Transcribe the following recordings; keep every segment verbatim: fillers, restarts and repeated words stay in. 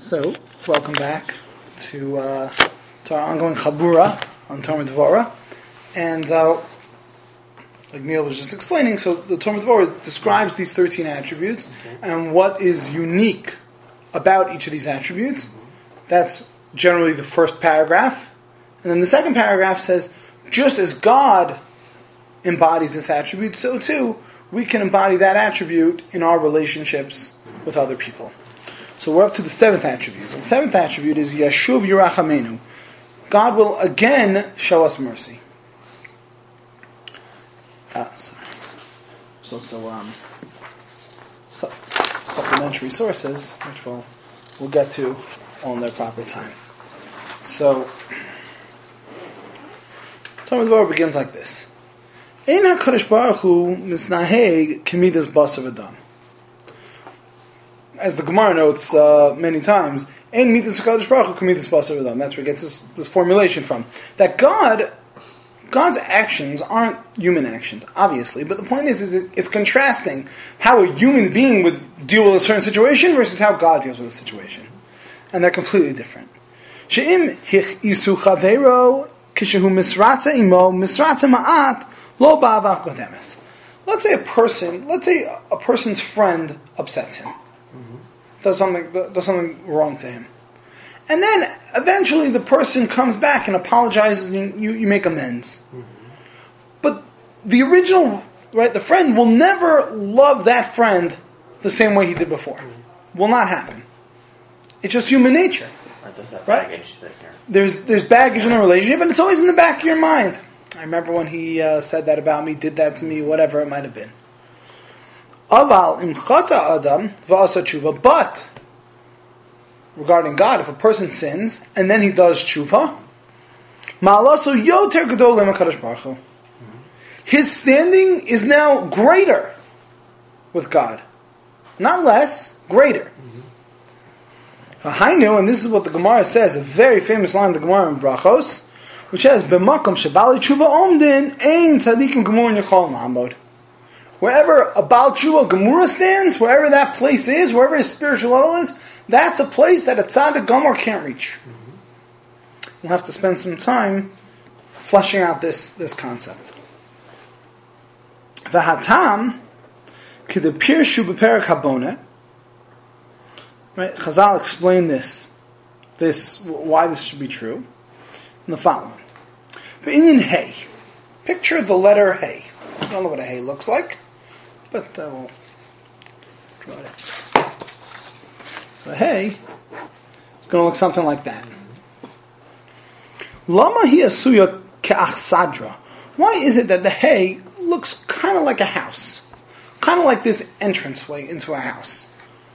So, welcome back to uh, to our ongoing Chabura on Torah Dvorah, and uh, like Neil was just explaining, so the Torah Dvorah describes these thirteen attributes okay. and what is unique about each of these attributes. Mm-hmm. That's generally the first paragraph, and then the second paragraph says, just as God embodies this attribute, so too we can embody that attribute in our relationships with other people. So we're up to the seventh attribute. The seventh attribute is Yashuv Yirachamenu. God will again show us mercy. Ah, sorry. There's also um, su- supplementary sources, which we'll, we'll get to all in their proper time. So, Torah Dvorah begins like this. Ein HaKadosh Baruch Hu misnaheg k'midas basar v'dam. As the Gemara notes uh, many times, Ein midas HaKadosh Baruch Hu k'midas basar v'dam. That's where it gets this, this formulation from. That God, God's actions aren't human actions, obviously, but the point is, is it, it's contrasting how a human being would deal with a certain situation versus how God deals with a situation. And they're completely different. She'im hich isu chaveiro kishehu misratza imo misratza ma'at lo ba'avav godemes. Let's say a person, let's say a person's friend upsets him, mm-hmm. does something does something wrong to him, and then eventually the person comes back and apologizes, and you, you make amends. Mm-hmm. But the original, right, the friend will never love that friend the same way he did before. Mm-hmm. Will not happen. It's just human nature. Right, there's that right? baggage that you're... There's there's baggage in the relationship, and it's always in the back of your mind. I remember when he uh, said that about me, did that to me, whatever it might have been. Aval im chata adam v'asa tshuva. But regarding God, if a person sins and then he does tshuva, ma'alaso yoter gadol le'makadosh baruch hu. His standing is now greater with God, not less, greater. Hainu, and this is what the Gemara says, a very famous line of the Gemara in Brachos, which says, "B'makom shebali tshuva omdin ein tzadikim gemur yachol la'amod." Wherever a Baal Tshuva Gemura stands, wherever that place is, wherever his spiritual level is, that's a place that a tzaddik Gemur can't reach. Mm-hmm. We'll have to spend some time fleshing out this, this concept. V'hatam k'depirshu b'perek haboneh. Right, Chazal explained this, this why this should be true, in the following. B'inyan Hey, picture the letter Hey. I don't know what a Hey looks like, but uh, we'll draw it. So a Hey is going to look something like that. Lama hi asuya ke'achsadra. Why is it that the Hey looks kind of like a house, kind of like this entranceway into a house?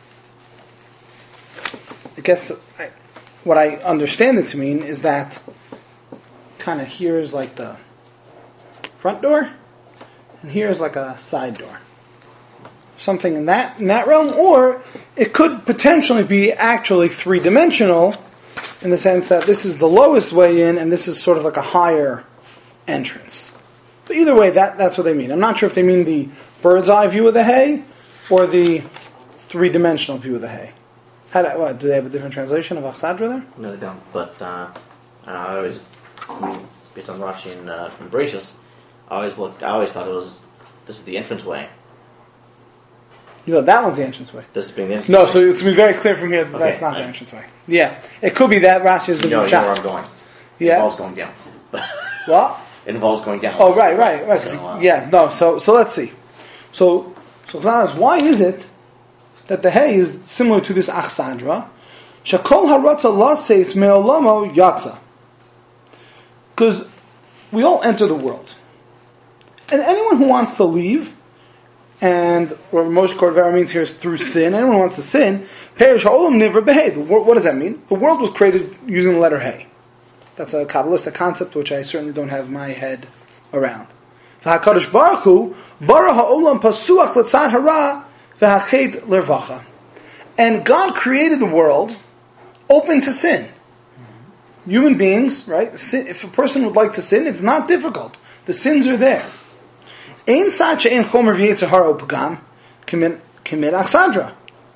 I guess I, what I understand it to mean is that kind of here's like the front door, and here's like a side door. Something in that in that realm, or it could potentially be actually three-dimensional in the sense that this is the lowest way in, and this is sort of like a higher entrance. But either way, that, that's what they mean. I'm not sure if they mean the bird's eye view of the hay or the three-dimensional view of the hay. How do, what, do they have a different translation of Achsadra there? No, they don't. But uh, I always, based on Rashi and uh, from Bereshis, I always looked. I always thought it was this is the entranceway. You know, that one's the entranceway. This is being the entranceway. No, so it's to be very clear from here that okay, that's not I, the entranceway. Yeah, it could be that Rashi is the no, shot. You know where I'm going. Yeah, it involves going down. What? It involves going down. Oh, right, right, right. So, uh, yeah, no. So, so let's see. So, so Chazal, why is it that the hay is similar to this Achsadra? Shakol haratza latzeis me'olamo yatza. Because we all enter the world. And anyone who wants to leave, and what Moshe Cordovero means here is through sin, anyone who wants to sin, perish ha'olam nivra b'hei. What does that mean? The world was created using the letter hay. That's a Kabbalistic concept which I certainly don't have my head around. V'hakadosh baruch hu bara ha'olam pasuach l'tzad hara v'hachet l'rvacha. And God created the world open to sin. Mm-hmm. Human beings, right? Sin, if a person would like to sin, it's not difficult. The sins are there. Ein tzad she'ein chomer v'yitzhar upagam kimin achsadra.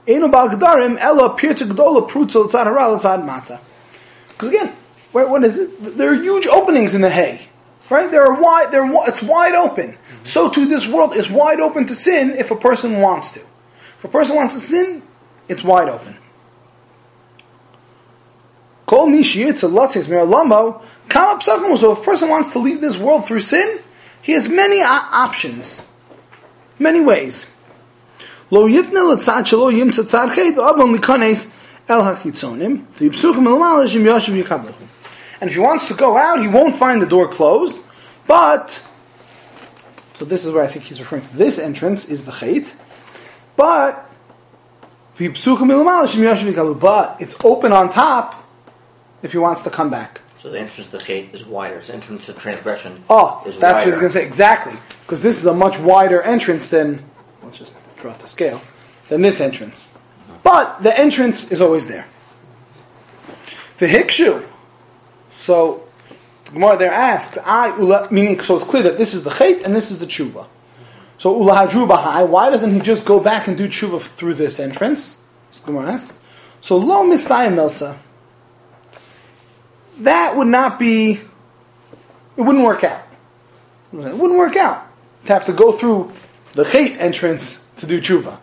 Eino bal gedarim ela pirta gedola prutza l'tzad hara l'tzad mata. Because again, what, what is this? There are huge openings in the hay, right? There are wide. There, it's wide open. Mm-hmm. So too, this world is wide open to sin if a person wants to. If a person wants to sin, it's wide open. Kol mishiyitza latzis miralamo kama psakim. So if a person wants to leave this world through sin, he has many options, many ways. Lo yifne l'tzad shelo yimtza tzad chet v'abon likanes el hachitzonim v'yipsuchim elamala shim yashiv yikablehu. And if he wants to go out, he won't find the door closed, but, so this is where I think he's referring to, this entrance is the chet, but, v'yipsuchim elamala shim yashiv yikablehu, but it's open on top if he wants to come back. So the entrance to the chet is wider. Its entrance to transgression oh, is that's wider. what he's going to say, exactly. Because this is a much wider entrance than, let's just draw the scale, than this entrance. Mm-hmm. But the entrance is always there. The hikshu. So, the Gemara there asks, I, ula, meaning, so it's clear that this is the chet and this is the tshuva. So, ula hadru bahai, why doesn't he just go back and do tshuva through this entrance? So the Gemara asks. So, lo mistayim melsa. That would not be, it wouldn't work out. It wouldn't work out to have to go through the chet entrance to do tshuva.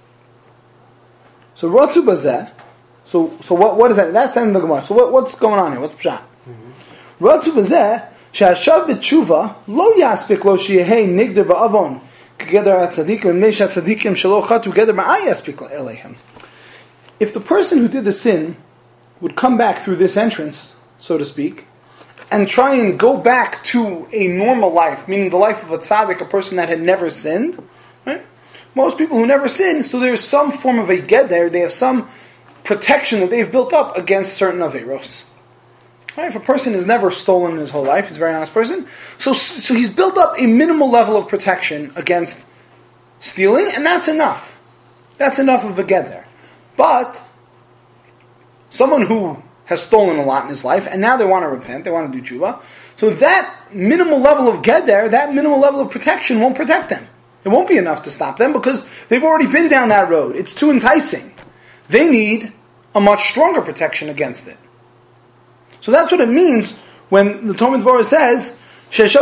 So Ratzu Bazeh, so so what what is that? That's the end of the Gemara. So what, what's going on here? What's pshat? Ratzu Bazeh, she'ashav b'tshuva lo yaspik lo sheyehei nigder ba'avon k'geder atzadikim meisha tzadikim shelo chatu geder ma'ay yaspik eleihem. If the person who did the sin would come back through this entrance, so to speak, and try and go back to a normal life, meaning the life of a tzaddik, a person that had never sinned, right? Most people who never sin, so there's some form of a geder, they have some protection that they've built up against certain averos. Right? If a person has never stolen in his whole life, he's a very honest person, so, so he's built up a minimal level of protection against stealing, and that's enough. That's enough of a geder. But someone who has stolen a lot in his life, and now they want to repent, they want to do tshuva. So that minimal level of geder, that minimal level of protection won't protect them. It won't be enough to stop them because they've already been down that road. It's too enticing. They need a much stronger protection against it. So that's what it means when the Talmud Dvorah says, it's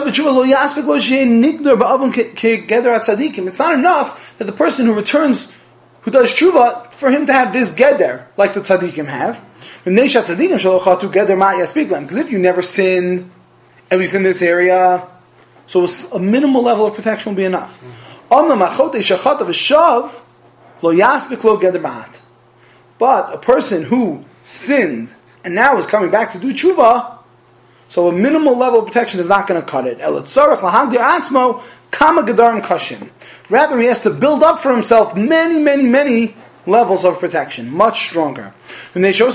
not enough that the person who returns, who does tshuva, for him to have this geder, like the tzaddikim have. Because if you never sinned, at least in this area, so a minimal level of protection will be enough. But a person who sinned and now is coming back to do tshuva, so a minimal level of protection is not going to cut it. Rather, he has to build up for himself many, many, many levels of protection, much stronger. Because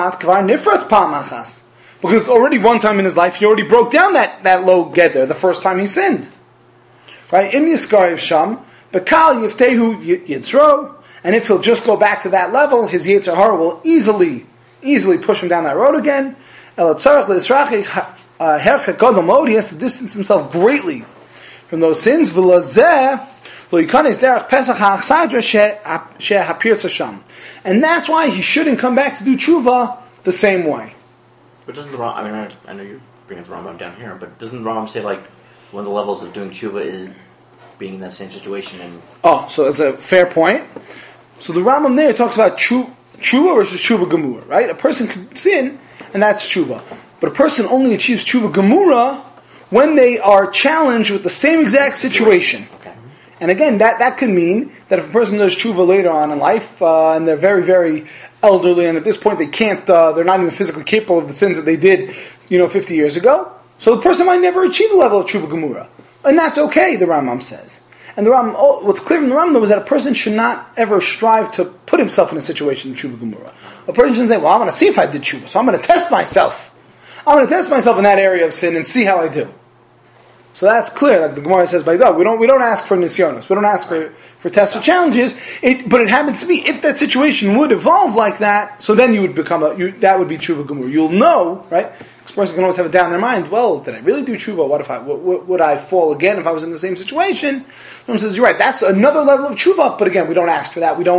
already one time in his life, he already broke down that, that low geder the first time he sinned. Right? Im yiskariv sham, bekal yiftehu yitzro, and if he'll just go back to that level, his yetzer hara will easily, easily push him down that road again. El tzarech le'israchi herchek gadol mod, he has to distance himself greatly from those sins. V'lazeh lo yikanes derech pesach ha'achsadra she'hapir tzasham, and that's why he shouldn't come back to do tshuva the same way. But doesn't the Ram, I mean, I, I know you're bringing the Rambam down here, but doesn't the Rambam say, like, one of the levels of doing tshuva is being in that same situation? And oh, so it's a fair point. So the Rambam there talks about tshuva versus tshuva gemura, right? A person could sin, and that's tshuva. But a person only achieves tshuva gemura when they are challenged with the same exact situation. Okay. And again, that, that could mean that if a person does tshuva later on in life, uh, and they're very, very elderly, and at this point they can't, uh, they're not even physically capable of the sins that they did, you know, fifty years ago. So the person might never achieve the level of tshuva gemura. And that's okay, the Rambam says. And the Rambam, oh, what's clear from the Rambam is that a person should not ever strive to put himself in a situation of tshuva gemura. A person shouldn't say, well, I'm going to see if I did tshuva, so I'm going to test myself. I'm going to test myself in that area of sin and see how I do. So that's clear. Like the Gemara says by dog, we don't we don't ask for nisyonos, we don't ask for, for tests or challenges. It, but it happens to be if that situation would evolve like that, so then you would become a you, that would be tshuva gemur. You'll know, right? This person can always have it down in their mind. Well, did I really do tshuva? What if I what, what, would I fall again if I was in the same situation? Someone says you're right. That's another level of tshuva. But again, we don't ask for that. We don't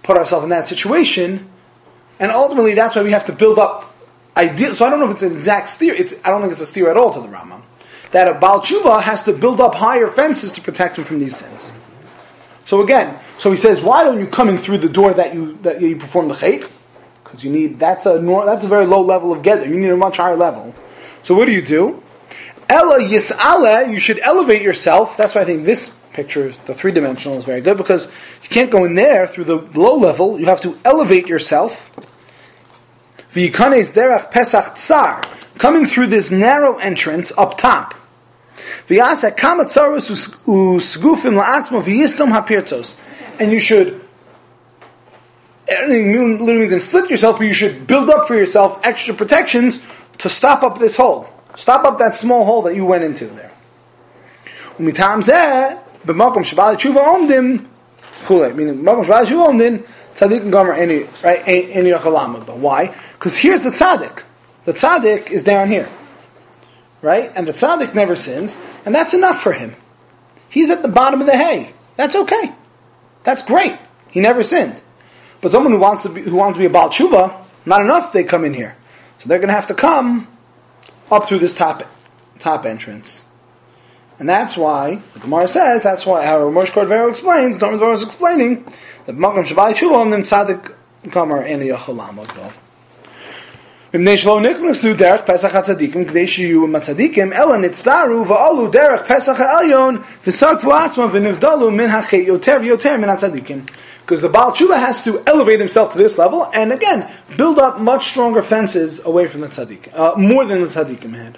put ourselves in that situation, and ultimately that's why we have to build up ideal. So I don't know if it's an exact steer. It's I don't think it's a steer at all to the Rambam. That a Baal Tshuva has to build up higher fences to protect him from these sins. So again, so he says, why don't you come in through the door that you that you perform the chait? Because you need that's a that's a very low level of gather. You need a much higher level. So what do you do? Ella yis'ala, you should elevate yourself. That's why I think this picture, the three dimensional, is very good because you can't go in there through the low level. You have to elevate yourself. V'yikanes derech pesach tsar, coming through this narrow entrance up top. V'yasa kama tzaros usgufim la'atzmo v'yistom hapirtos, and you should. Everything literally means inflict yourself, but you should build up for yourself extra protections to stop up this hole. Stop up that small hole that you went into there. Umitam zeh, b'makom shabal tshuva omdim, chulei, meaning b'makom shabal tshuva omdim, tzaddik and gomer any, right, any yochalam. But why? Because here's the tzaddik. The tzaddik is down here. Right? And the tzaddik never sins, and that's enough for him. He's at the bottom of the hay. That's okay. That's great. He never sinned. But someone who wants to be who wants to be a Baal Tshuva, not enough they come in here. So they're going to have to come up through this top top entrance. And that's why, the Gemara says, that's why how Moshe Cordovero explains, Dr. Dvorak is explaining, that Makam Shabbat Tshuva and them tzaddik kamer any yochalam go. Mipnei shelo nichnasu derech Pesach hatzadikim k'dei shiyu matzadikim ela nitzdaru va'alu derech Pesach ha'elyon v'sakvu atzma v'nivdalu min hachet yoter v'yoter min hatzadikim. Because the Baal Tshuva has to elevate himself to this level and again build up much stronger fences away from the tzaddik, uh, more than the tzaddikim had.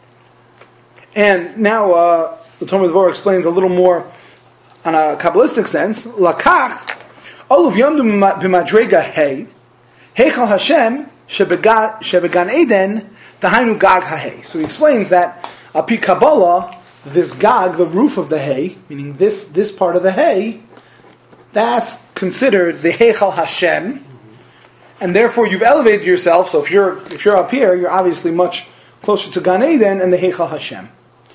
And now uh, the Talmud Dvorah explains a little more on a Kabbalistic sense. Lakach olav yomdu b'madrega hey heichal Hashem shebegan Eden dahainu gag ha'hei. So he explains that api Kabbalah, this gag, the roof of the hay, meaning this this part of the hay, that's considered the Heichal Hashem, and therefore you've elevated yourself. So if you're if you're up here, you're obviously much closer to Gan Eden and the Heichal Hashem.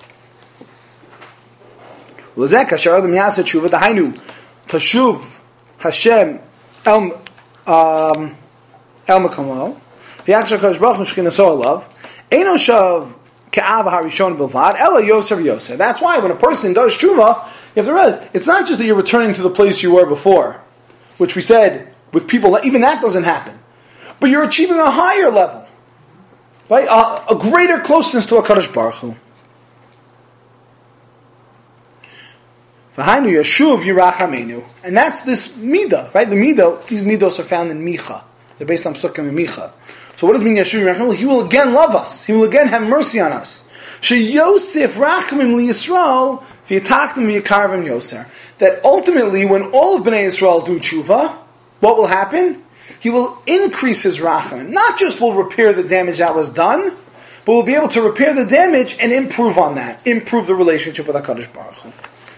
L'zeh kasher adam yaseh tshuva dahainu tashuv Hashem el um, el makamo v'yaksher kadosh baruch hu shchinaso alav eino shav ke'av harishon bilvad ela yoser v'yoser. That's why when a person does tshuva, you have to realize, it's not just that you're returning to the place you were before, which we said, with people, even that doesn't happen. But you're achieving a higher level. Right? A, a greater closeness to HaKadosh Baruch Hu. V'hainu yashuv yirachamenu. And that's this midah, right? The midah, these midos are found in Micha. They're based on Psukim and Micha. So what does it mean yashuv yirachamenu? He will again love us. He will again have mercy on us. She Yosef rachamim li Yisrael that ultimately, when all of Bnei Yisrael do tshuva, what will happen? He will increase his rachamim. Not just will repair the damage that was done, but will be able to repair the damage and improve on that, improve the relationship with HaKadosh Baruch Hu.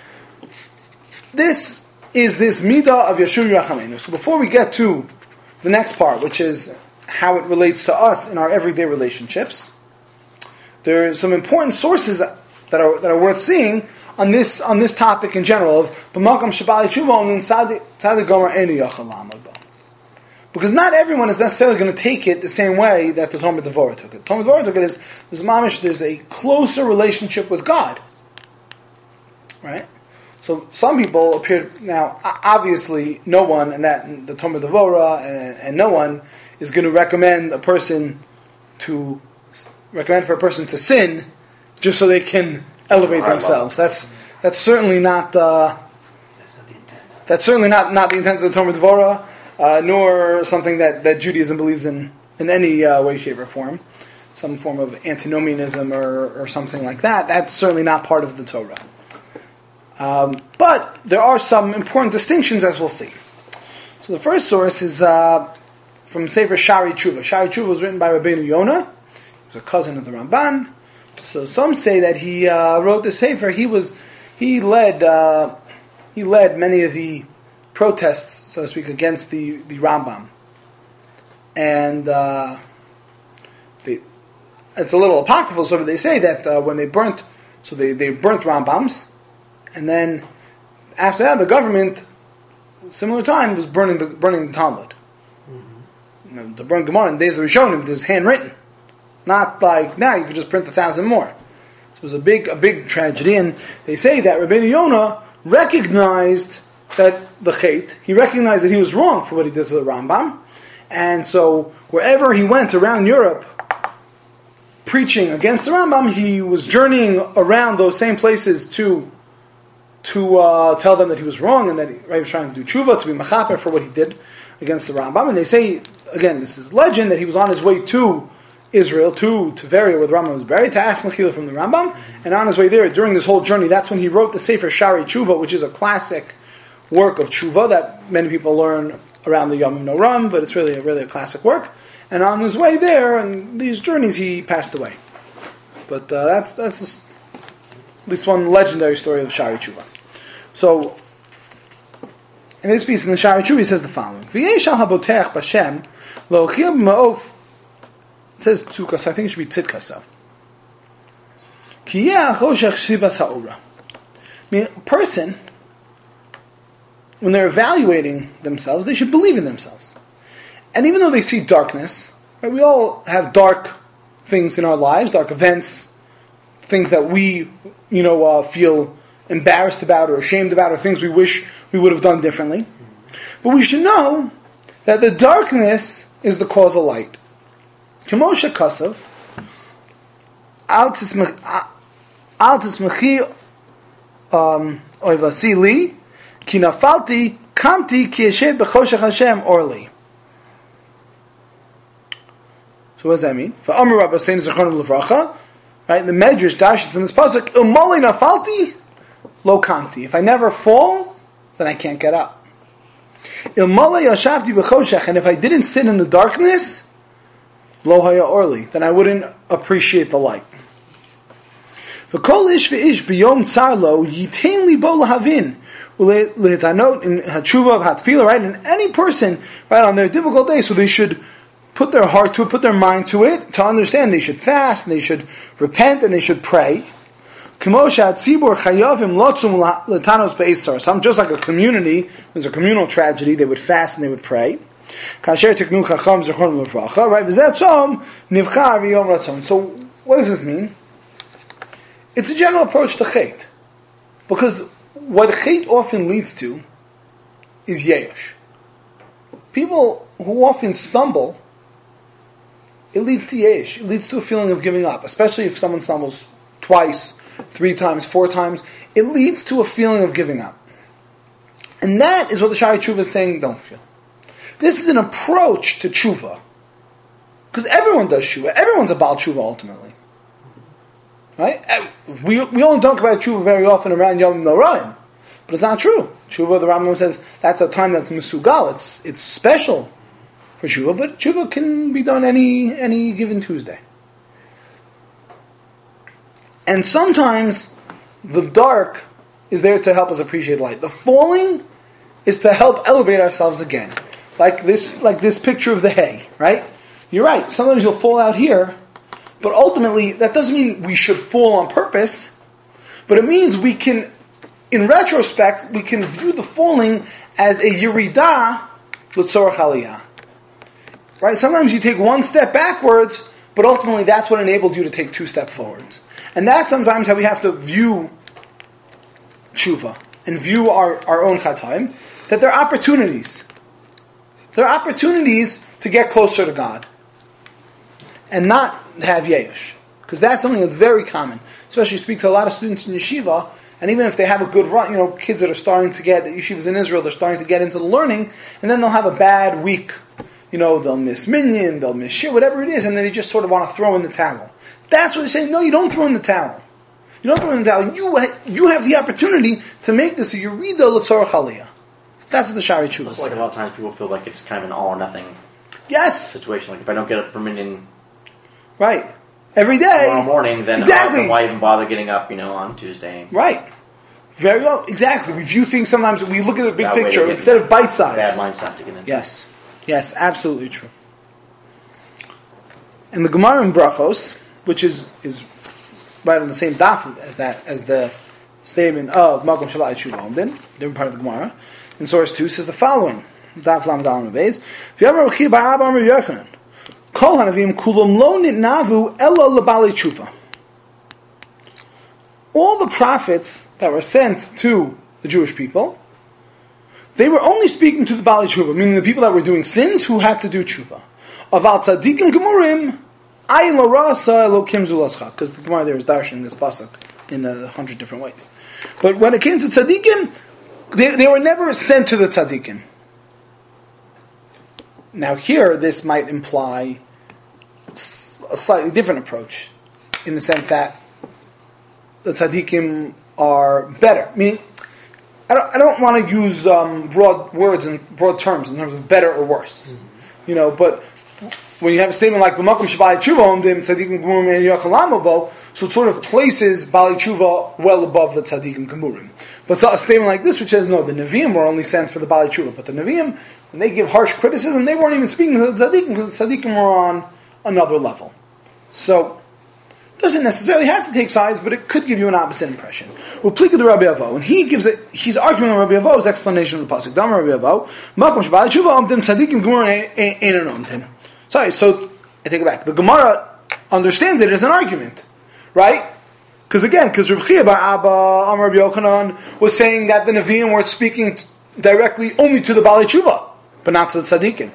This is this midah of Yashuv Rachamenu. So before we get to the next part, which is how it relates to us in our everyday relationships, there are some important sources that are that are worth seeing on this on this topic in general of b'makam shabali tshuva and tzaddik gomer enu yachal lamod bo. Because not everyone is necessarily going to take it the same way that the Talmud Dvorah took it. The Talmud Dvorah took it as there's mamish, there's a closer relationship with God, right? So some people appear now. Obviously, no one, and that the Talmud Dvorah, and, and no one is going to recommend a person to recommend for a person to sin just so they can elevate themselves. That's that's certainly not uh, That's not the intent. that's certainly not, not the intent of the Talmud Dvorah, uh, nor something that, that Judaism believes in in any uh, way, shape, or form. Some form of antinomianism or, or something like that. That's certainly not part of the Torah. Um, but there are some important distinctions, as we'll see. So the first source is uh, from Sefer Shari Tshuva. Shari Tshuva was written by Rabbeinu Yonah. He was a cousin of the Ramban. So some say that he uh, wrote the Sefer. He was he led uh, he led many of the protests, so to speak, against the, the Rambam. And uh, they, it's a little apocryphal, so they say that uh, when they burnt, so they, they burnt Rambams, and then after that the government similar time, was burning the burning the Talmud. Mm-hmm. You know, the burn Gemara in the days of the Rishonim, it was handwritten, not like now you could just print a thousand more. So it was a big a big tragedy, and they say that Rabbeinu Yonah recognized that the Chet, he recognized that he was wrong for what he did to the Rambam, and so wherever he went around Europe preaching against the Rambam, he was journeying around those same places to to uh, tell them that he was wrong and that he, right, he was trying to do tshuva, to be machaper for what he did against the Rambam. And they say, again, this is legend, that he was on his way to Israel, to Tveria, where the Rambam was buried, to ask Mechila from the Rambam. And on his way there, during this whole journey, that's when he wrote the Sefer Shari Tshuva, which is a classic work of tshuva that many people learn around the Yom Noram, but it's really a, really a classic work. And on his way there, and these journeys, he passed away. But uh, that's that's just, at least one legendary story of Shari Tshuva. So, in this piece in the Shari Tshuva, he says the following: V'yesh al haboteach b'Shem lo'ochia b'ma'of. It says tzukah, so I think it should be tzidka. So, ki yeh choshech shibas ha'ora. I mean, a person, when they're evaluating themselves, they should believe in themselves. And even though they see darkness, right, we all have dark things in our lives, dark events, things that we, you know, uh, feel embarrassed about or ashamed about, or things we wish we would have done differently. But we should know that the darkness is the cause of light. K'moshe kasav, al tismachi oivasi li, ki nafalti kamti ki yeshev b'choshech Hashem orli. So what does that mean? For Amar Rabba saying Zechron Levracha, right? The Medrash dashes from this pasuk, Ilmoli nafalti lo kamti. If I never fall, then I can't get up. Ilmoli yashavti b'choshech, and if I didn't sit in the darkness, lo haya orli, then I wouldn't appreciate the light. V'kol ish v'ish b'yom tzar lo yitain li bo lahavin ulehitanot in hatshuva of hatfila, right? And any person, right, on their difficult day, so they should put their heart to it, put their mind to it, to understand they should fast, and they should repent, and they should pray. So I'm just like a community, there's a communal tragedy, they would fast and they would pray. Right? So what does this mean? It's a general approach to Chet. Because what Chet often leads to is Yesh. People who often stumble, it leads to yesh. It leads to a feeling of giving up, especially if someone stumbles twice, three times, four times. It leads to a feeling of giving up. And that is what the Shari Tshuva is saying, don't feel. This is an approach to tshuva. Because everyone does tshuva. Everyone's a Baal tshuva ultimately. Right? We, we only talk about tshuva very often around Yom Noraim. But it's not true. Tshuva, the Rambam says, that's a time that's mesugal. It's, it's special for tshuva, but tshuva can be done any any given Tuesday. And sometimes the dark is there to help us appreciate light. The falling is to help elevate ourselves again. Like this like this picture of the hay, right? You're right, sometimes you'll fall out here, but ultimately that doesn't mean we should fall on purpose, but it means we can, in retrospect, we can view the falling as a yirida l'tzorach aliyah. Right? Sometimes you take one step backwards, but ultimately that's what enabled you to take two steps forwards. And that's sometimes how we have to view tshuva and view our, our own chataim, that there are opportunities. There are opportunities to get closer to God and not have yesh. Because that's something that's very common. Especially you speak to a lot of students in yeshiva, and even if they have a good run, you know, kids that are starting to get, yeshivas in Israel, they're starting to get into the learning, and then they'll have a bad week. You know, they'll miss minyan, they'll miss shit, whatever it is, and then they just sort of want to throw in the towel. That's what they're saying. No, you don't throw in the towel. You don't throw in the towel. You, you have the opportunity to make this a yurida l'tzorach aliyah. That's what the Shari Tshuva is. Like a lot of times people feel like it's kind of an all or nothing yes. situation. Like if I don't get up for minyan right. every day tomorrow morning, then exactly. uh, why even bother getting up, you know, on Tuesday? Right. Very well. Exactly. We view things sometimes, we look at the big that picture instead of bite size. Bad mindset to get into. Yes. Yes, absolutely true. And the Gemara in Brachos, which is, is right on the same daf as that as the statement of Makom Shalat Shuvah Omdin, different part of the Gemara, in source two, says the following. Daf Lamed Aleph Beis. V'yamer Rav Chiya bar Abba Amar Yochanan. Kol hanavim kulam lo nitnavu elo lebali tshuva. All the prophets that were sent to the Jewish people, they were only speaking to the Bali Tshuva, meaning the people that were doing sins who had to do Tshuva. Aval tzadikim gemurim, ayin lo rasa elokim zulaschak. Because the Gemara there is darshan this pasuk in a hundred different ways. But when it came to tzadikim, they, they were never sent to the tzadikim. Now here, this might imply a slightly different approach, in the sense that the tzaddikim are better. Meaning, I don't, I don't want to use um, broad words and broad terms in terms of better or worse. Mm-hmm. You know, but when you have a statement like "B'makom shebali tshuva omdim tzaddikim gemurim yachalamu bo," so it sort of places bali tshuva well above the tzaddikim gemurim. But so a statement like this, which says no, the neviim were only sent for the bali tshuva, but the neviim, when they give harsh criticism, they weren't even speaking to the tzaddikim because the tzaddikim were on another level. So doesn't necessarily have to take sides, but it could give you an opposite impression. Uplika the Rabbi Avo, and he gives it. He's arguing on Rabbi Avo's explanation of the pasuk. Dam Rabbi Avo, makom shebali tshuva omdim tzadikim gemurim einan omdim. Sorry, so I take it back. The Gemara understands it as an argument, right? Because again, because Rav Chiya bar Abba Amar Rabbi Yochanan was saying that the Nevi'im were speaking t- directly only to the Bali Tshuva, but not to the tzadikim.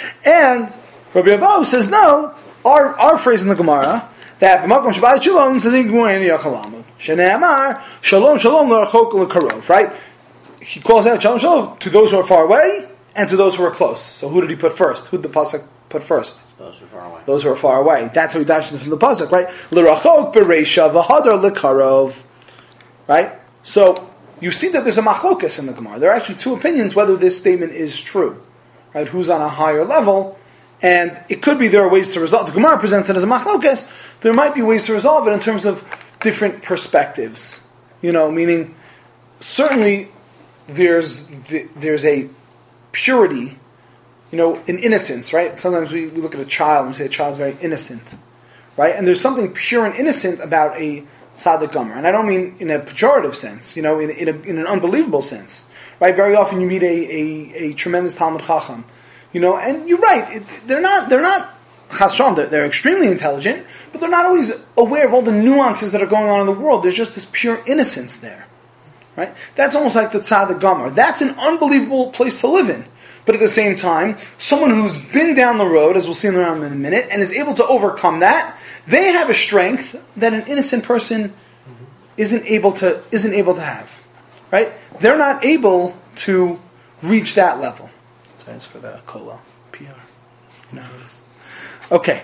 And Rabbi Avo says no. Our our phrase in the Gemara, that b'makom shebali tshuva omdim tzadikim gemurim yachalamu shene'amar shalom shalom l'rachok l'karov. Right? He calls out shalom shalom to those who are far away and to those who are close. So who did he put first? Who did the pasuk put first? Those who are far away. Those who are far away. That's how he dashes from the pasuk, right? L'rachok b'reisha v'hadar l'karov. Right? So you see that there's a machlokas in the Gemara. There are actually two opinions whether this statement is true. Right? Who's on a higher level? And it could be there are ways to resolve. The Gemara presents it as a machlokas. There might be ways to resolve it in terms of different perspectives. You know, meaning certainly there's there's a purity, you know, in innocence, right? Sometimes we, we look at a child and we say a child's very innocent, right? And there's something pure and innocent about a tzaddik gomer. And I don't mean in a pejorative sense, you know, in, in, a, in an unbelievable sense, right? Very often you meet a, a, a tremendous Talmud Chacham, you know, and you're right, it, they're not, they're not, Chasam, they're, they're extremely intelligent, but they're not always aware of all the nuances that are going on in the world. There's just this pure innocence there, right? That's almost like the tzaddik gomer. That's an unbelievable place to live in. But at the same time, someone who's been down the road, as we'll see in around in a minute, and is able to overcome that, they have a strength that an innocent person isn't able to isn't able to have, right? They're not able to reach that level. Sorry, it's for the Kola P R. You know how it is. Okay,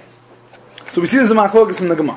so we see there's a machlokas in the Gemara.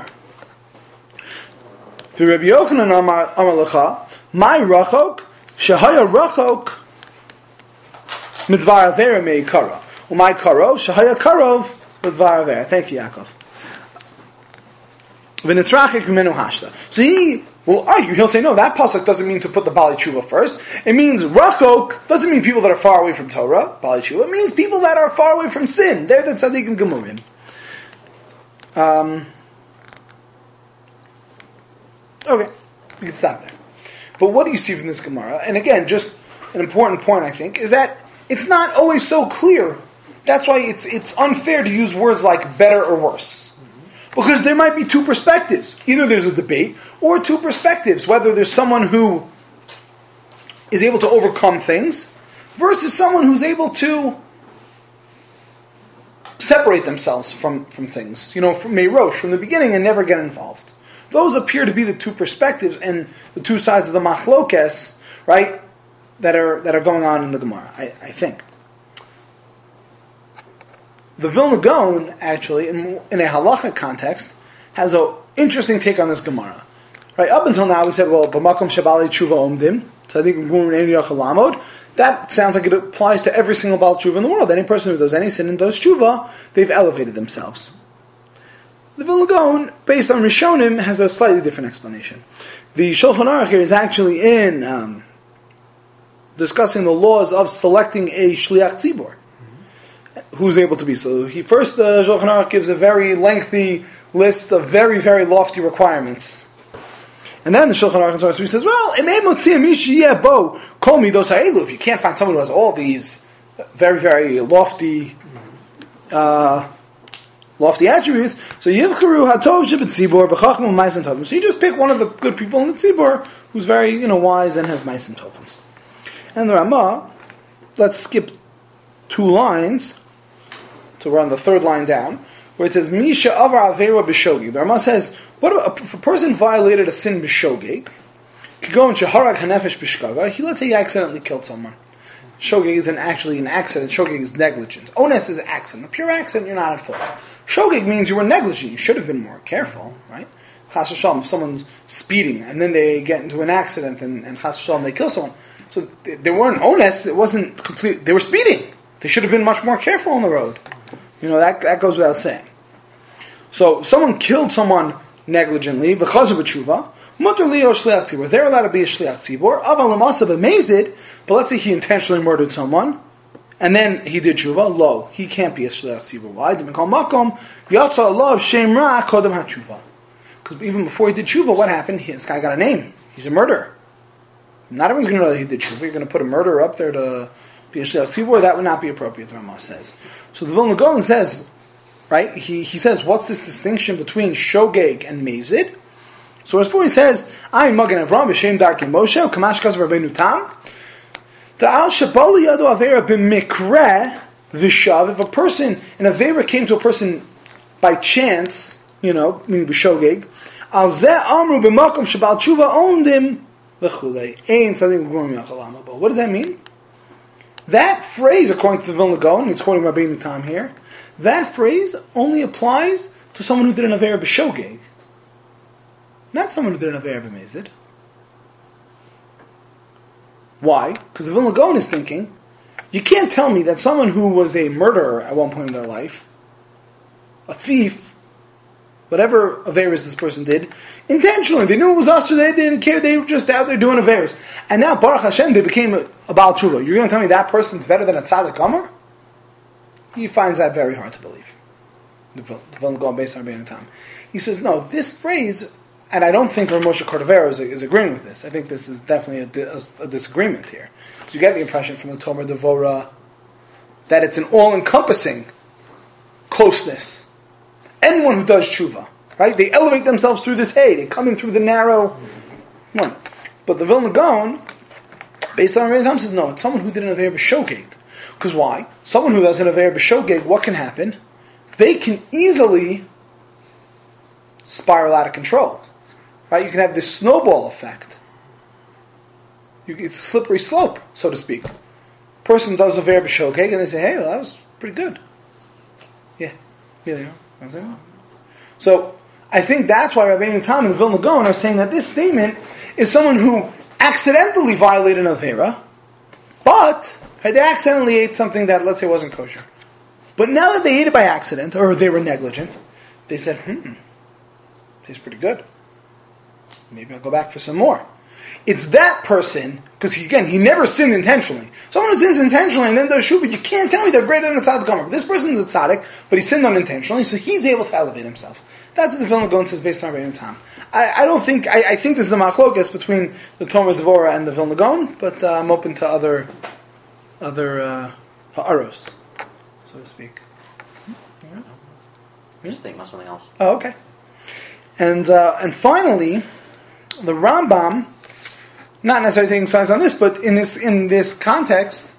For Rabbi Yochanan Amar Lecha, my rachok shehaya rachok midvar avera meikara, umay karo shehaya karov midvar avera. Thank you, Yaakov. V'nitzrachik menu hashta. So he will argue. He'll say, no, that pasuk doesn't mean to put the Bali Tshuva first. It means rachok doesn't mean people that are far away from Torah. Bali Tshuva. It means people that are far away from sin. They're the tzaddikim gemurim. Um, okay, we can stop there. But what do you see from this Gemara? And again, just an important point, I think, is that it's not always so clear. That's why it's it's unfair to use words like better or worse. Because there might be two perspectives. Either there's a debate, or two perspectives. Whether there's someone who is able to overcome things, versus someone who's able to separate themselves from, from things, you know, from Meirosh, from the beginning, and never get involved. Those appear to be the two perspectives and the two sides of the machlokes, right, that are that are going on in the Gemara, I, I think. The Vilna Gaon, actually, in, in a halacha context, has an interesting take on this Gemara. Right, up until now, we said, well, b'makom shebali tshuva omdim, tzaddikim gemurim ein yachalamod. That sounds like it applies to every single Baal Tshuva in the world. Any person who does any sin and does Tshuva, they've elevated themselves. The Vilna Gaon, based on Rishonim, has a slightly different explanation. The Shulchan Aruch here is actually in um, discussing the laws of selecting a Shliach Tzibor, mm-hmm. who's able to be. So he first, the Shulchan Aruch gives a very lengthy list of very, very lofty requirements. And then the Shulchan Aruch in Source three says, well, if you can't find someone who has all these very, very lofty uh, lofty attributes, so Yivkaru Hatov Shibet Tzibor B'chachmum Ma'asim Tovim. So you just pick one of the good people in the Tzibor who's very, you know, wise and has Ma'asim Tovim. And the Ramah, let's skip two lines, so we're on the third line down, where it says, Misha Avar Avera B'Shogeg. The Ramah says, what if, if a person violated a sin B'Shogeg, could go in Shaharag Hanefesh B'Shkaga, he, let's say he accidentally killed someone. Shogeg isn't actually an accident, Shogeg is negligent. Ones is an accident. A pure accident, you're not at fault. Shogeg means you were negligent, you should have been more careful, right? Chas v'shalom, if someone's speeding, and then they get into an accident, and, and chas v'shalom, they kill someone. So they, they weren't ones, it wasn't complete, they were speeding. They should have been much more careful on the road. You know, that that goes without saying. So, someone killed someone negligently, because of a tshuva, mutter liyo shliach tzibor. They're allowed to be a shliach tzibor. Aval l'masa b'mezid, but let's say he intentionally murdered someone, and then he did tshuva. Lo, he can't be a shliach tzibor. Why? D'mikol makom yatsa Allah shem ra kodem hatshuva. Because even before he did tshuva, what happened? He, this guy got a name. He's a murderer. Not everyone's going to know that he did tshuva. You're going to put a murderer up there to be a shliach tzibor. That would not be appropriate, the Ramah says. So the Vilna Gaon says, right? He he says, what's this distinction between shogeg and mezid? So as for he says, I Magen Avram b'shem Darkei Moshe kamash kasav Rabbeinu Tam. Ta'al shabali yado avera b'mikre v'shav. If a person, an avera came to a person by chance, you know, meaning b'shogeg, al zeh amru b'makom shabal tshuva ondim v'chulei ein tzadik v'gumim yachal amabo. What does that mean? That phrase, according to the Vilna Gaon, it's quoting Rabbeinu Tam here, that phrase only applies to someone who did an avera b'shogeg. Not someone who did an avera b'mezid. Why? Because the Vilna Gaon is thinking, you can't tell me that someone who was a murderer at one point in their life, a thief, whatever averas this person did, intentionally, they knew it was us, or they didn't care, they were just out there doing averas. And now, Baruch Hashem, they became a, a Baal Tshuva. You're going to tell me that person's better than a Tzaddik Amor? He finds that very hard to believe. The Vilna Gaon based on Rabbeinu Tam. He says, no, this phrase, and I don't think Rav Moshe Cordovero is, is agreeing with this. I think this is definitely a, di- a, a disagreement here. So you get the impression from the Tomer Devora that it's an all-encompassing closeness. Anyone who does tshuva, right? They elevate themselves through this hay. They come in through the narrow one. But the Vilna Gaon, based on Rabbeinu Tam, says no. It's someone who did an avera b'shogeg. Because why? Someone who does an avera b'shogeg, what can happen? They can easily spiral out of control. Right? You can have this snowball effect. You, it's a slippery slope, so to speak. Person does avera b'shogeg, and they say, hey, well, that was pretty good. Yeah. Yeah, they are. So, I think that's why Rabbeinu Tam and the Vilna Gaon are saying that this statement is someone who accidentally violated an avera, but they accidentally ate something that, let's say, wasn't kosher. But now that they ate it by accident, or they were negligent, they said, hmm, tastes pretty good. Maybe I'll go back for some more. It's that person, because again, he never sinned intentionally. Someone who sins intentionally and then does shuvah, you can't tell me they're greater than a tzaddik gomer. This person's a tzaddik, but he sinned unintentionally, so he's able to elevate himself. That's what the Vilna Gaon says based on Rabbeinu Tam. I, I don't think, I, I think this is a machlokas between the Tomer Devora and the Vilna Gaon, but uh, I'm open to other, other uh, ha'aros, so to speak. Yeah. Just think about something else. Oh, okay. And uh, and finally, the Rambam, not necessarily taking sides on this, but in this in this context,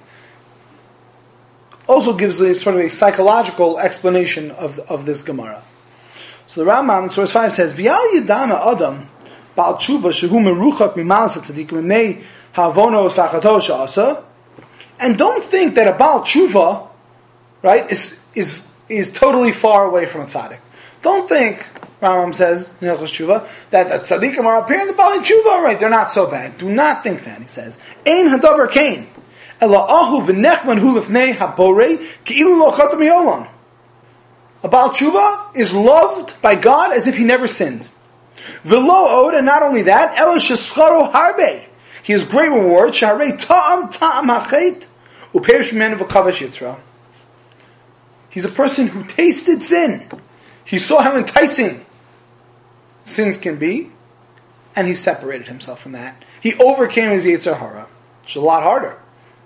also gives a sort of a psychological explanation of of this Gemara. So the Rambam in source five says, "V'al yidama adam ba'al tshuva shehu meruchak mimalas tzadikim mei havonos v'achato she'asa." And don't think that a Baal Tshuva, right, is is is totally far away from a tzaddik. Don't think, Rambam says, Hilchos Tshuva, that the tzaddikim are up here and the Baal Tshuva, right, they're not so bad. Do not think that, he says. Ein hadavar kain, ela ahu v'nechman hu lefnei haborei ki'ilu lo chata mi'olam. A Baal Tshuva is loved by God as if he never sinned. V'lo od, and not only that, ela shescharo harbe. He has great reward. Sharei ta'am ta'am hachet uperish mimenu v'kavash yitzra. He's a person who tasted sin. He saw how enticing sins can be, and he separated himself from that. He overcame his Yetzer Hara, which is a lot harder.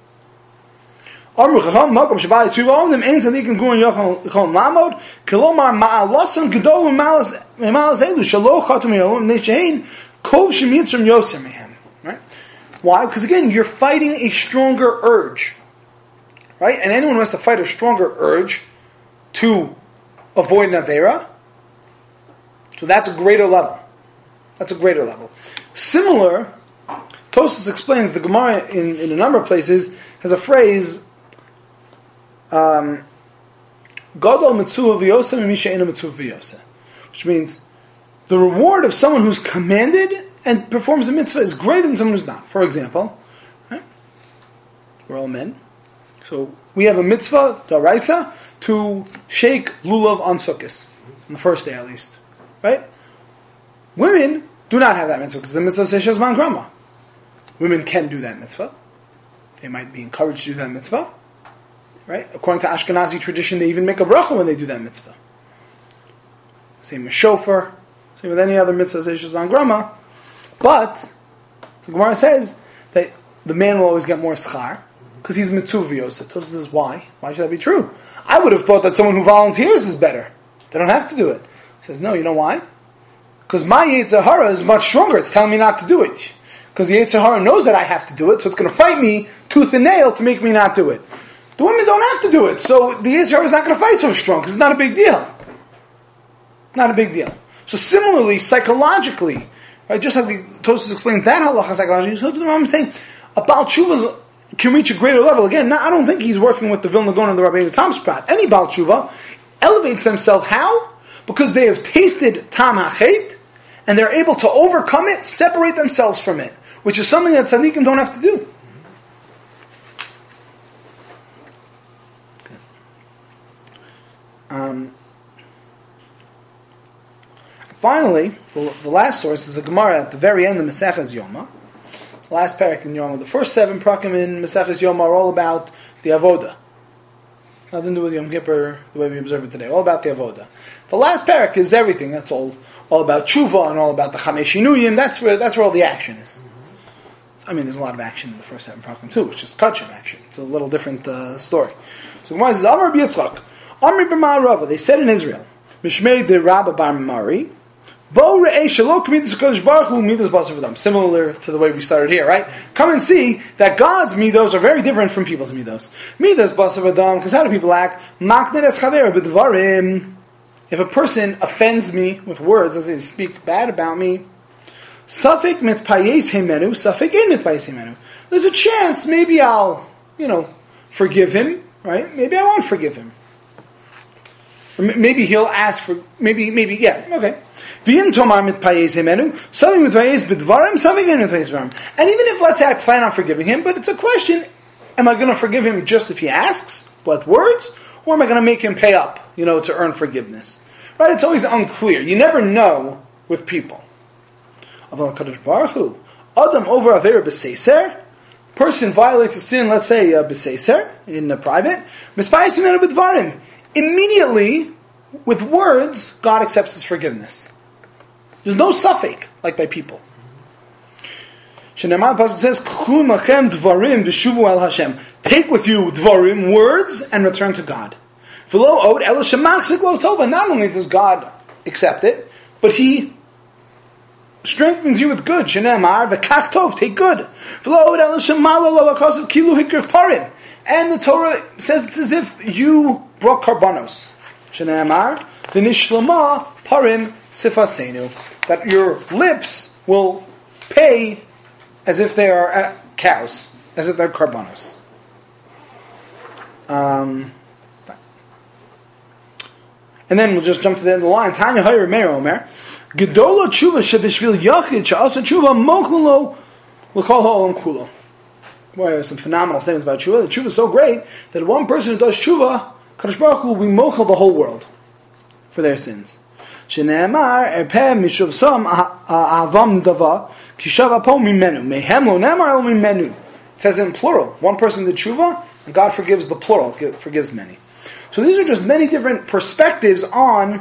Right? Why? Because again, you're fighting a stronger urge. Right? And anyone who has to fight a stronger urge to avoid an Avera, so that's a greater level. That's a greater level. Similar, Tosfos explains, the Gemara in, in a number of places has a phrase, um, Gadol mitzvah v'yoseh misha ena mitzvah v'yoseh, which means the reward of someone who's commanded and performs a mitzvah is greater than someone who's not. For example, right? We're all men. So we have a mitzvah, d'oraisa, to shake lulav on Sukkot, on the first day at least. Right? Women do not have that mitzvah because the mitzvah says Shezman Grama. Women can do that mitzvah. They might be encouraged to do that mitzvah. Right? According to Ashkenazi tradition, they even make a bracha when they do that mitzvah. Same with shofar, same with any other mitzvah says Shezman Grama. But the Gemara says that the man will always get more schar because he's mitzvah v'yoseh. Tosfos says, why? Why should that be true? I would have thought that someone who volunteers is better. They don't have to do it. He says, no, you know why? Because my Yetzer Hara is much stronger. It's telling me not to do it. Because the Yetzer Hara knows that I have to do it, so it's going to fight me tooth and nail to make me not do it. The women don't have to do it, so the Yetzer Hara is not going to fight so strong, because it's not a big deal. Not a big deal. So similarly, psychologically, right, just like Tosfos explains that halacha psychologically, so I'm saying, a Baal Tshuva can reach a greater level. Again, now, I don't think he's working with the Vilna Gaon and the Rabbeinu Tam Sprat. Any Baal Tshuva elevates themselves. How? Because they have tasted Tam HaChet, and they're able to overcome it, separate themselves from it, which is something that tzaddikim don't have to do. Um, finally, the, the last source is a Gemara at the very end of Maseches Yoma. The last parak in Yoma. The first seven prakim in Maseches Yoma are all about the avoda. Nothing to do with Yom Kippur, the way we observe it today. All about the avoda. The last parak is everything. That's all. All about tshuva and all about the Chamesh Shinuyim. That's where that's where all the action is. I mean, there's a lot of action in the first seven prakim too, which is kachim action. It's a little different uh, story. So Gemara says, Amar B'Yitzchak, Amri B'Ma'ar Rava. They said in Israel, Mishmei de Rabba Bar Mari, Bo Re'ei Shelo K'midas HaKadosh Baruch Hu Midas Basar V'dam. Similar to the way we started here, right? Come and see that God's midos are very different from people's midos. Midas Basar V'dam, because how do people act? Makner es chaver b'dvarim. If a person offends me with words, as they speak bad about me, Safek mitpayes hemenu, Safek ein mitpayes hemenu. There's a chance maybe I'll, you know, forgive him, right? Maybe I won't forgive him. Or maybe he'll ask for, maybe, maybe, yeah, okay. V'im tomar mitpayes hemenu, Safek mitpayes b'dvarim, Safek ein mitpayes b'dvarim. And even if, let's say, I plan on forgiving him, but it's a question, am I going to forgive him just if he asks, with words, or am I going to make him pay up, you know, to earn forgiveness? Right? It's always unclear. You never know with people. Aval HaKadosh Baruch Hu, Adam over Avera b'seiser, person violates a sin, let's say uh, b'seiser, in the private, mispayis mimenu b'dvarim. Immediately, with words, God accepts his forgiveness. There's no suffix, like by people. Shenemar the pasuk says, "K'chu machem dvarim v'shuvu el Hashem." Take with you dvarim, words, and return to God. V'lo od elo shemachzik lo tova. Not only does God accept it, but He strengthens you with good. Shenemar v'kach tov, take good. V'lo od elo shemalo lo akasav kilu hikrif parim. And the Torah says it's as if you brought karbanos. Shenemar v'nishlama parim sifasenu. That your lips will pay as if they are uh, cows, as if they're karbanos. Um, and then we'll just jump to the end of the line. Tanya Hayr Meir Omer, Gedola Tshuva Shebishvil Yachid Sha'asa Tshuva Moklelo L'Kol Ha'olam Kulo. Boy, there's some phenomenal statements about Tshuva. The Tshuva is so great that one person who does Tshuva, Kadosh Baruch Hu will be mochel the whole world for their sins. Shene'emar Erpeh Mishuv Som Ahavam Nidava Kishav Apo Mimenu Mehem Lo Ne'emar El Mimenu. It says in plural. One person did Tshuva, and God forgives the plural, forgives many. So these are just many different perspectives on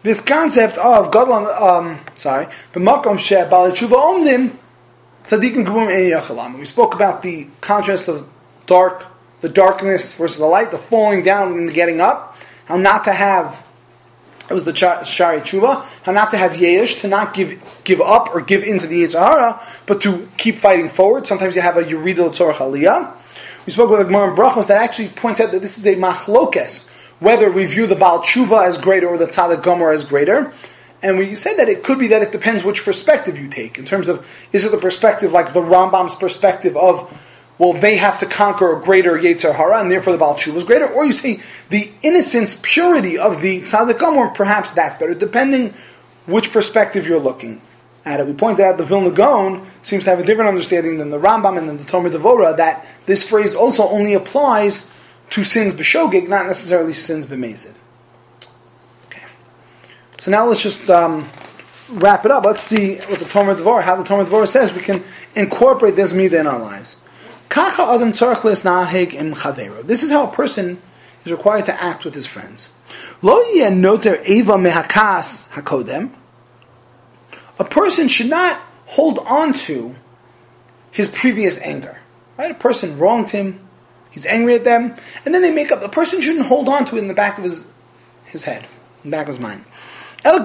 this concept of Gadol, um, sorry, b'makom she'bal tshuva omdim tzadikim geburim ein yachalam. We spoke about the contrast of dark, the darkness versus the light, the falling down and the getting up. How not to have, it was the shari tshuva. How not to have yesh, to not give give up or give into the Yetzer Hara, but to keep fighting forward. Sometimes you have a yerida l'tzorach aliyah. We spoke with the Gemara in Brachos that actually points out that this is a machlokes, whether we view the Baal Tshuva as greater or the Tzaddik Gomer as greater. And we said that it could be that it depends which perspective you take. In terms of, is it the perspective like the Rambam's perspective of, well, they have to conquer a greater Yetzer Hara, and therefore the Baal Tshuva is greater? Or you say the innocence, purity of the Tzaddik Gomer, perhaps that's better, depending which perspective you're looking at it. We pointed out the Vilna Gaon seems to have a different understanding than the Rambam and then the Tomer Devora, that this phrase also only applies to sins b'shogeg, not necessarily sins b'mezid. Okay. So now let's just um, wrap it up. Let's see what the Tomer Devora, how the Tomer Devora says we can incorporate this midah in our lives. Kacha adam tzarich lesnaheg im chavero. This is how a person is required to act with his friends. Lo yeh noter eva mehakas hakodem. A person should not hold on to his previous anger. Right? A person wronged him, he's angry at them, and then they make up. The person shouldn't hold on to it in the back of his his head, in the back of his mind. Rather,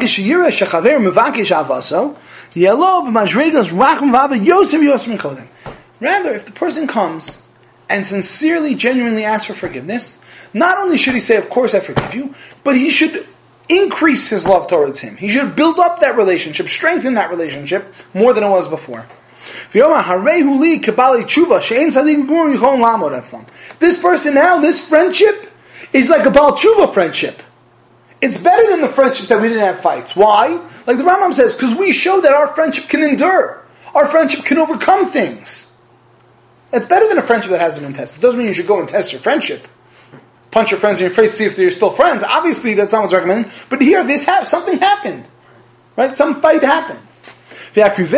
if the person comes and sincerely, genuinely asks for forgiveness, not only should he say, of course I forgive you, but he should increase his love towards him. He should build up that relationship, strengthen that relationship more than it was before. This person now, this friendship, is like a Baal Tshuva friendship. It's better than the friendships that we didn't have fights. Why? Like the Rambam says, because we show that our friendship can endure. Our friendship can overcome things. It's better than a friendship that hasn't been tested. It doesn't mean you should go and test your friendship. Punch your friends in your face to see if they're still friends. Obviously, that's not what's recommended. But here, this ha- something happened. Right? Some fight happened. And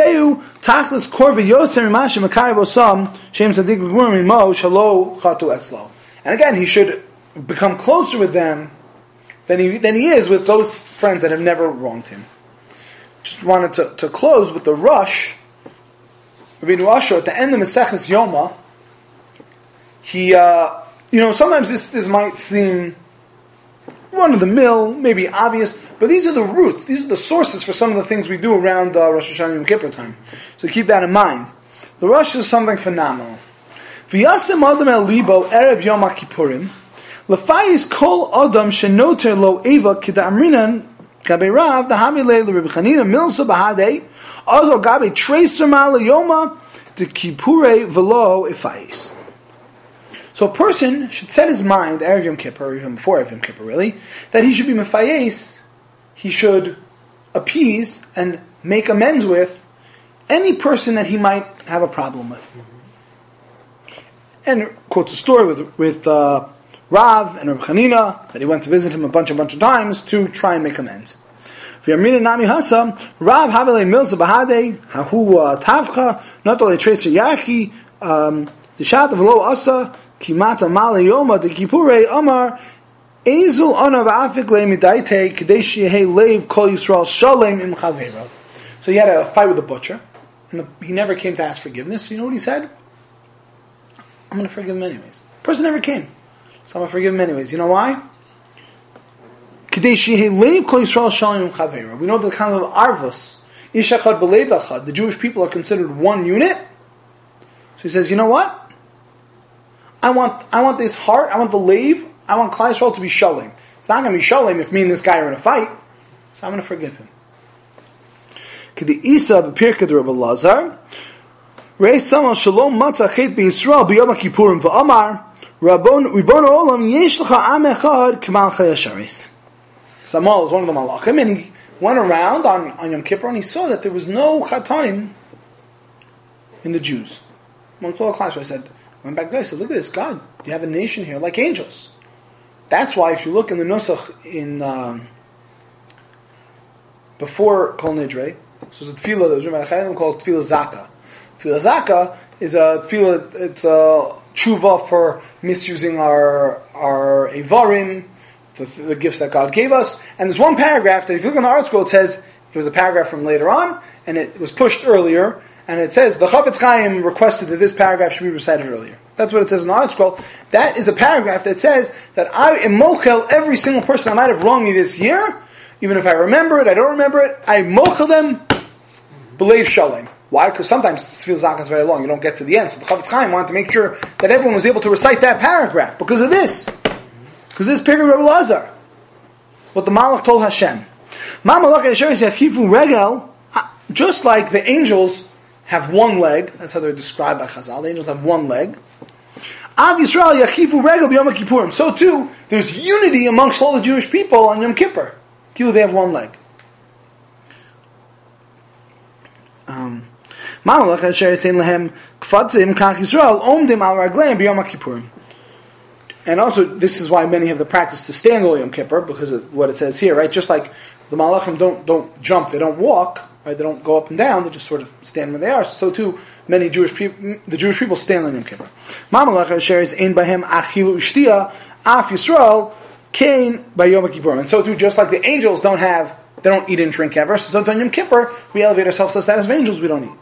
again, he should become closer with them than he, than he is with those friends that have never wronged him. Just wanted to, to close with the rush. Rabbeinu Asher, at the end of Maseches Yoma, he... Uh, You know, sometimes this, this might seem run-of-the-mill, maybe obvious, but these are the roots, these are the sources for some of the things we do around uh, Rosh Hashanah and Yom Kippur time. So keep that in mind. The Rosh is something phenomenal. V'yasem adam el libo erev Yom HaKippurim l'fayis kol adam shenoter lo eva k'da'amrinan gabe rav da'havi le l'Rebbe Chanina milso b'hadei azo gabe treser ma l'yoma d'kippurei v'lo ifayis. So a person should set his mind, Erev Yom Kippur, or even before Erev Yom Kippur really, that he should be mefayes, he should appease and make amends with any person that he might have a problem with. Mm-hmm. And quotes a story with with uh, Rav and Reb Chanina, that he went to visit him a bunch, a bunch of times to try and make amends. V'yamrina nami hasa, Rav havele milza bahade, hahu tavcha, not only tracer yachi, the shat of lo asa, Kimata mala yoma de kipure amar ezul ana va'afik le midaite kadesh yehei leiv kol Yisrael shalem im chavero. So he had a fight with the butcher, and the, he never came to ask forgiveness. You know what he said? I'm going to forgive him anyways. The person never came, so I'm going to forgive him anyways. You know why? Kadesh yehei leiv kol Yisrael shalem im chavero. We know the kind of arvus ish echad b'leiv echad. The Jewish people are considered one unit. So he says, you know what? I want I want this heart, I want the lave, I want Klal Yisrael to be shalom. It's not going to be shalom if me and this guy are in a fight, so I'm going to forgive him. K'di Isa b'pirkei Rabbi Lazar, Rei Samal Shalom Matzah Chet BeYisrael b'Yom HaKippurim v'Amar Rabbon Ribono Olam Yesh L'cha Am Echad K'mal Chayasharis. Samal is one of the Malachim, and he went around on, on Yom Kippur and he saw that there was no Chatoim in the Jews. Amongst all the class, I said, went back there, I said, look at this, God, you have a nation here like angels. That's why if you look in the Nusach in um, before Kol Nidre, so it's a tefillah that was written by Chayyim called Tefillah Zaka. Tefillah Zaka is a tefillah, it's a tshuva for misusing our our Evarim, the, the gifts that God gave us. And there's one paragraph that if you look on the Art Scroll, it says, it was a paragraph from later on, and it was pushed earlier, and it says, the Chafetz Chaim requested that this paragraph should be recited earlier. That's what it says in the Art Scroll. That is a paragraph that says that I am mochel every single person that might have wronged me this year, even if I remember it, I don't remember it, I mochel them, b'leiv shalom. Why? Because sometimes Tefillah Zakat is very long, you don't get to the end. So the Chafetz Chaim wanted to make sure that everyone was able to recite that paragraph because of this. Because this Pirkei Rebbe Lazar. What the Malach told Hashem. Just like the angels have one leg, that's how they're described by Chazal, the angels have one leg. Av Yisrael yachifu regel b'Yom Kippurim. So too, there's unity amongst all the Jewish people on Yom Kippur. They have one leg. Um, and also, this is why many have the practice to stand all Yom Kippur, because of what it says here, right? Just like the Malachim don't don't jump, they don't walk, right? They don't go up and down, they just sort of stand where they are. So too, many Jewish people, the Jewish people stand on Yom Kippur. And so too, just like the angels don't have, they don't eat and drink ever, so on Yom Kippur, we elevate ourselves to the status of angels, we don't eat.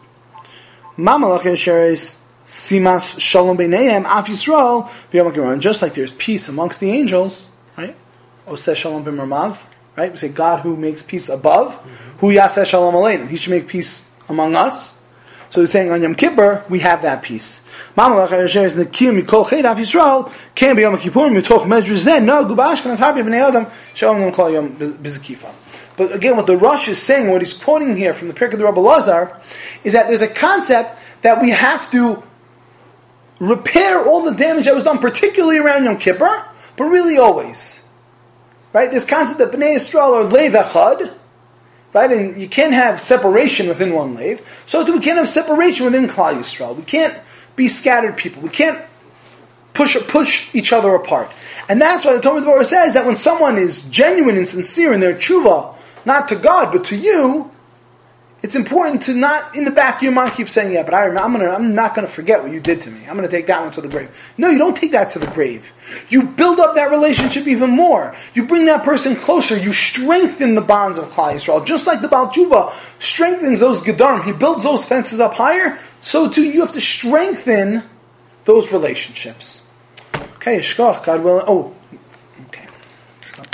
Simas shalom b'neihem af Yisrael b'yom kippur. And just like there's peace amongst the angels, right? Oseh shalom b'mermav, right? We say God who makes peace above, hu yaseh shalom aleinu. He should make peace among us. So he's saying on Yom Kippur we have that peace. Mamalach asher is nekim mikol chet af Yisrael ken b'yom kippur mitoch medrash zeh no gubashkan ashabi b'nei adam shalom nam kol yom b'zikifa. But again, what the Rosh is saying, what he's quoting here from the Pirkei Rebbe Lazar, is that there's a concept that we have to repair all the damage that was done, particularly around Yom Kippur, but really always. Right? This concept that Bnei Yisrael are leiv echad, right? And you can't have separation within one leiv. So too, we can't have separation within Klal Yisrael. We can't be scattered people. We can't push push each other apart. And that's why the Talmud Torah says that when someone is genuine and sincere in their tshuva, not to God, but to you, it's important to not, in the back of your mind, keep saying, yeah, but I remember, I'm, gonna, I'm not going to forget what you did to me. I'm going to take that one to the grave. No, you don't take that to the grave. You build up that relationship even more. You bring that person closer. You strengthen the bonds of Klal Yisrael. Just like the Baal Tshuva strengthens those Gedarim. He builds those fences up higher. So too, you have to strengthen those relationships. Okay, Yishkoch, God willing. Oh,